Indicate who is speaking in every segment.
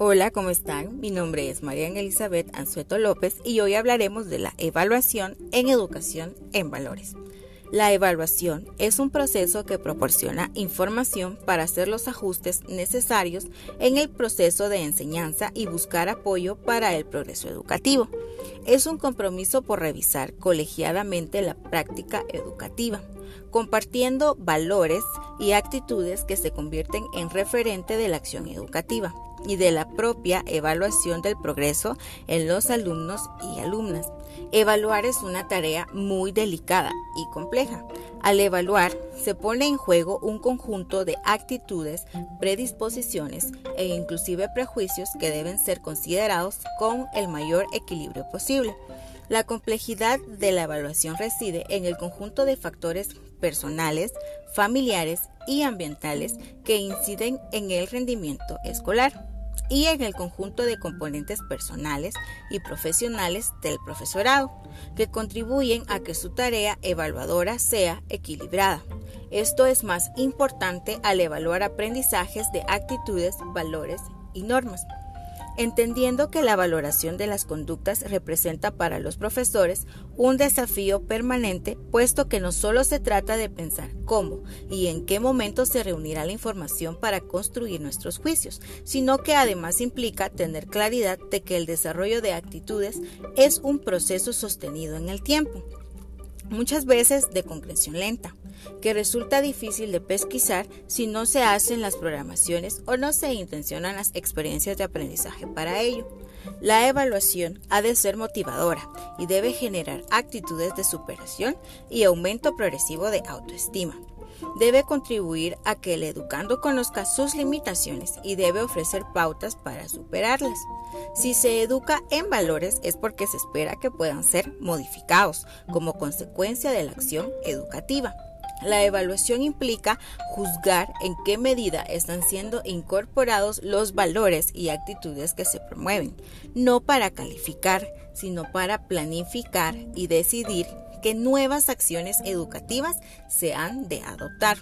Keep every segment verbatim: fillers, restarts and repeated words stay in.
Speaker 1: Hola, ¿cómo están? Mi nombre es Marian Elizabeth Anzueto López y hoy hablaremos de la evaluación en educación en valores. La evaluación es un proceso que proporciona información para hacer los ajustes necesarios en el proceso de enseñanza y buscar apoyo para el progreso educativo. Es un compromiso por revisar colegiadamente la práctica educativa, compartiendo valores y actitudes que se convierten en referente de la acción educativa y de la propia evaluación del progreso en los alumnos y alumnas. Evaluar es una tarea muy delicada y compleja. Al evaluar, se pone en juego un conjunto de actitudes, predisposiciones e inclusive prejuicios que deben ser considerados con el mayor equilibrio posible. La complejidad de la evaluación reside en el conjunto de factores personales, familiares y ambientales que inciden en el rendimiento escolar y en el conjunto de componentes personales y profesionales del profesorado, que contribuyen a que su tarea evaluadora sea equilibrada. Esto es más importante al evaluar aprendizajes de actitudes, valores y normas. Entendiendo que la valoración de las conductas representa para los profesores un desafío permanente, puesto que no solo se trata de pensar cómo y en qué momento se reunirá la información para construir nuestros juicios, sino que además implica tener claridad de que el desarrollo de actitudes es un proceso sostenido en el tiempo, muchas veces de comprensión lenta, que resulta difícil de pesquisar si no se hacen las programaciones o no se intencionan las experiencias de aprendizaje para ello. La evaluación ha de ser motivadora y debe generar actitudes de superación y aumento progresivo de autoestima. Debe contribuir a que el educando conozca sus limitaciones y debe ofrecer pautas para superarlas. Si se educa en valores es porque se espera que puedan ser modificados como consecuencia de la acción educativa. La evaluación implica juzgar en qué medida están siendo incorporados los valores y actitudes que se promueven, no para calificar, sino para planificar y decidir qué nuevas acciones educativas se han de adoptar.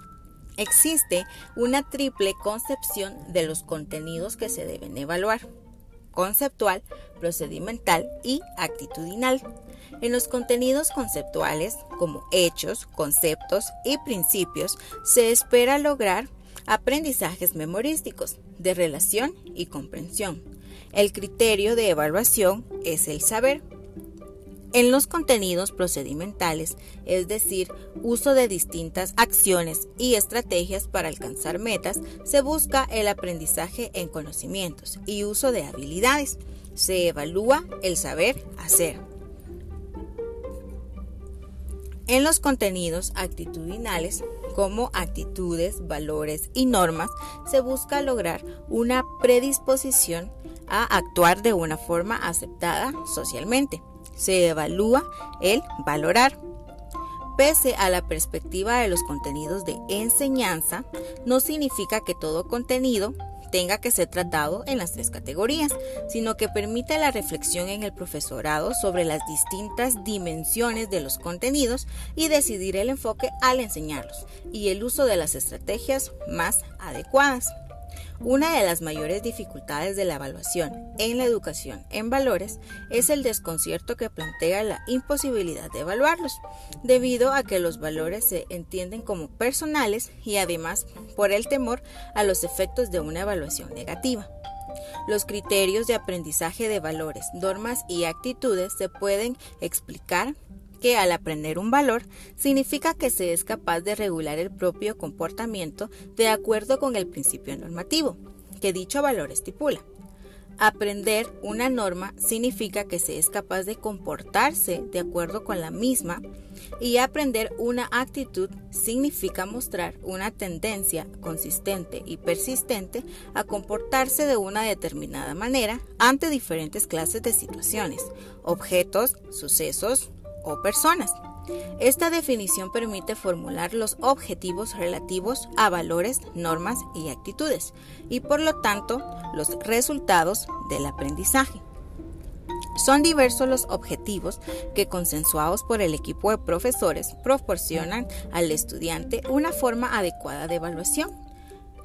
Speaker 1: Existe una triple concepción de los contenidos que se deben evaluar: conceptual, procedimental y actitudinal. En los contenidos conceptuales, como hechos, conceptos y principios, se espera lograr aprendizajes memorísticos, de relación y comprensión. El criterio de evaluación es el saber. En los contenidos procedimentales, es decir, uso de distintas acciones y estrategias para alcanzar metas, se busca el aprendizaje en conocimientos y uso de habilidades. Se evalúa el saber hacer. En los contenidos actitudinales, como actitudes, valores y normas, se busca lograr una predisposición a actuar de una forma aceptada socialmente. Se evalúa el valorar. Pese a la perspectiva de los contenidos de enseñanza, no significa que todo contenido tenga que ser tratado en las tres categorías, sino que permite la reflexión en el profesorado sobre las distintas dimensiones de los contenidos y decidir el enfoque al enseñarlos y el uso de las estrategias más adecuadas. Una de las mayores dificultades de la evaluación en la educación en valores es el desconcierto que plantea la imposibilidad de evaluarlos, debido a que los valores se entienden como personales y además por el temor a los efectos de una evaluación negativa. Los criterios de aprendizaje de valores, normas y actitudes se pueden explicar que al aprender un valor significa que se es capaz de regular el propio comportamiento de acuerdo con el principio normativo que dicho valor estipula. Aprender una norma significa que se es capaz de comportarse de acuerdo con la misma, y aprender una actitud significa mostrar una tendencia consistente y persistente a comportarse de una determinada manera ante diferentes clases de situaciones, objetos, sucesos o personas. Esta definición permite formular los objetivos relativos a valores, normas y actitudes, y por lo tanto los resultados del aprendizaje. Son diversos los objetivos que, consensuados por el equipo de profesores, proporcionan al estudiante una forma adecuada de evaluación.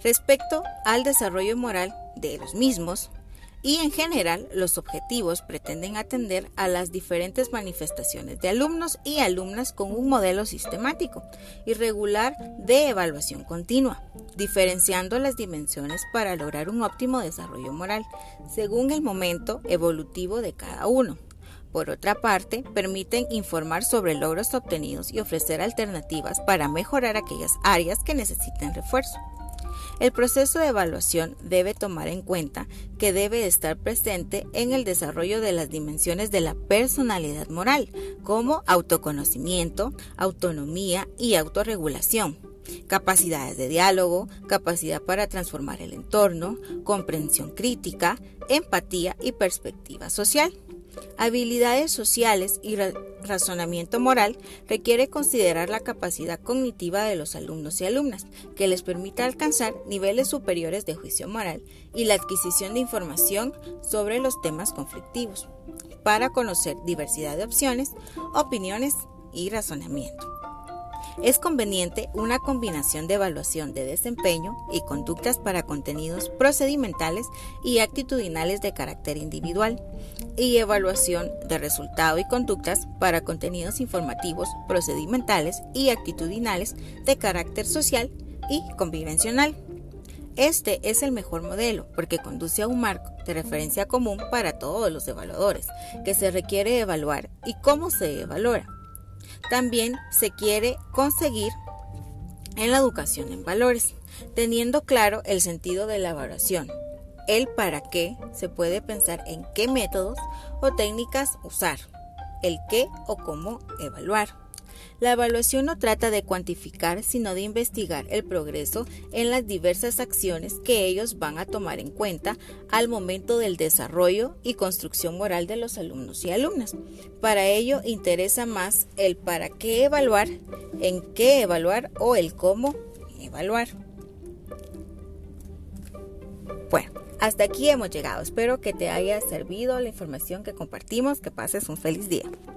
Speaker 1: respecto al desarrollo moral de los mismos, y en general los objetivos pretenden atender a las diferentes manifestaciones de alumnos y alumnas con un modelo sistemático y regular de evaluación continua, diferenciando las dimensiones para lograr un óptimo desarrollo moral según el momento evolutivo de cada uno. Por otra parte, permiten informar sobre logros obtenidos y ofrecer alternativas para mejorar aquellas áreas que necesiten refuerzo. El proceso de evaluación debe tomar en cuenta que debe estar presente en el desarrollo de las dimensiones de la personalidad moral, como autoconocimiento, autonomía y autorregulación, capacidades de diálogo, capacidad para transformar el entorno, comprensión crítica, empatía y perspectiva social. Habilidades sociales y ra- razonamiento moral requiere considerar la capacidad cognitiva de los alumnos y alumnas, que les permita alcanzar niveles superiores de juicio moral y la adquisición de información sobre los temas conflictivos, para conocer diversidad de opciones, opiniones y razonamiento. Es conveniente una combinación de evaluación de desempeño y conductas para contenidos procedimentales y actitudinales de carácter individual, y evaluación de resultado y conductas para contenidos informativos, procedimentales y actitudinales de carácter social y convivencial. Este es el mejor modelo porque conduce a un marco de referencia común para todos los evaluadores que se requiere evaluar y cómo se evalúa. También se quiere conseguir en la educación en valores, teniendo claro el sentido de la evaluación, el para qué, se puede pensar en qué métodos o técnicas usar, el qué o cómo evaluar. La evaluación no trata de cuantificar, sino de investigar el progreso en las diversas acciones que ellos van a tomar en cuenta al momento del desarrollo y construcción moral de los alumnos y alumnas. Para ello interesa más el para qué evaluar, en qué evaluar o el cómo evaluar. Bueno, hasta aquí hemos llegado. Espero que te haya servido la información que compartimos. Que pases un feliz día.